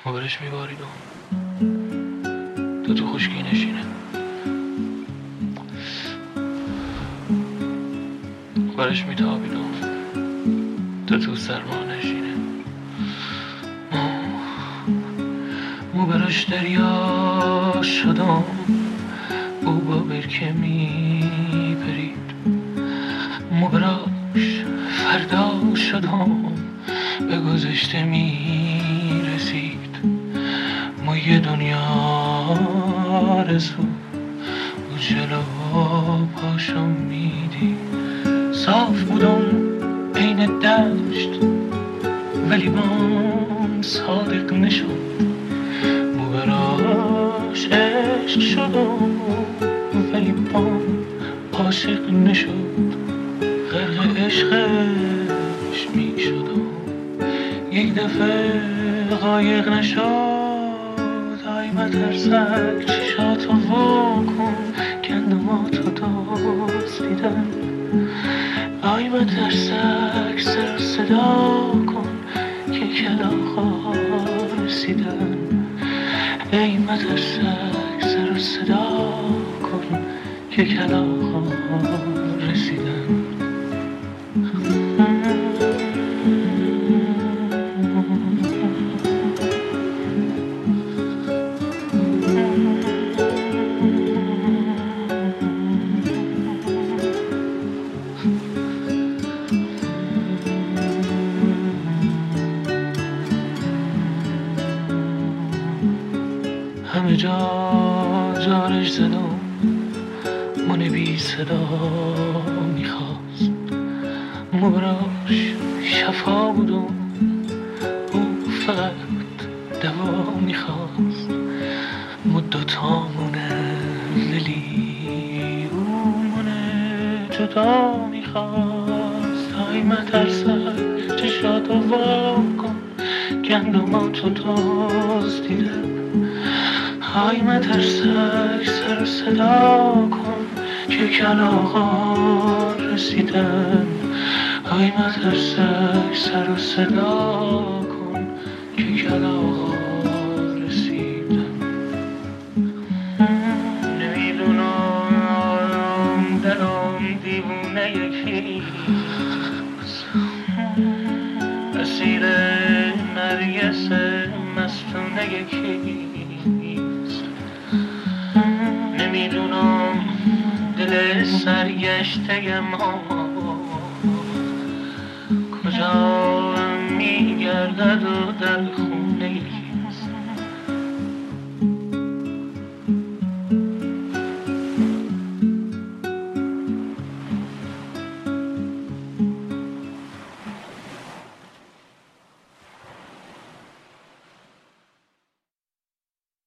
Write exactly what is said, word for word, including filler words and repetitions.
ما برش میبارید تو تو خشکی نشینه، برش میتابید تو تو سرما نشینه. مو برش دریا شدم، او با برکه میپرید. مو براش فردا شدم، به گذشته میرسید. ما یه دنیا رسو و جلو پاشم میدید. صاف بودم عین دشت ولی بام صادق نشد. مو براش عشق شدم ولی بام عاشق نشد. غرق عشقش میشدم یک دفعه قایق نشد. آی مترسک چشاتو واکن گندماتو دزدیدن. آی مترسک سر صدا کن که کلاغا رسیدن. ای مترسک سر صدا کن که کلاغا رسیدن. همه جا جارش زدم، من بی صدا میخواست. مو براش شفا بودم، او فقط دوا میخواست. مو دوتامونه لیلی، او مونه جدا میخواست. ای مترسک چشاتو واکن گندماتو دزدیدن. های مترسک سر صدا کن که کلاغا رسیدن. های مترسک سر صدا کن که کلاغا رسیدن. نمیدونم دلم دیوونه یکیست، اسیر نرگس مستونه یکیست. نمیدونم دل سرگشته ما کجا میگردد و در خونه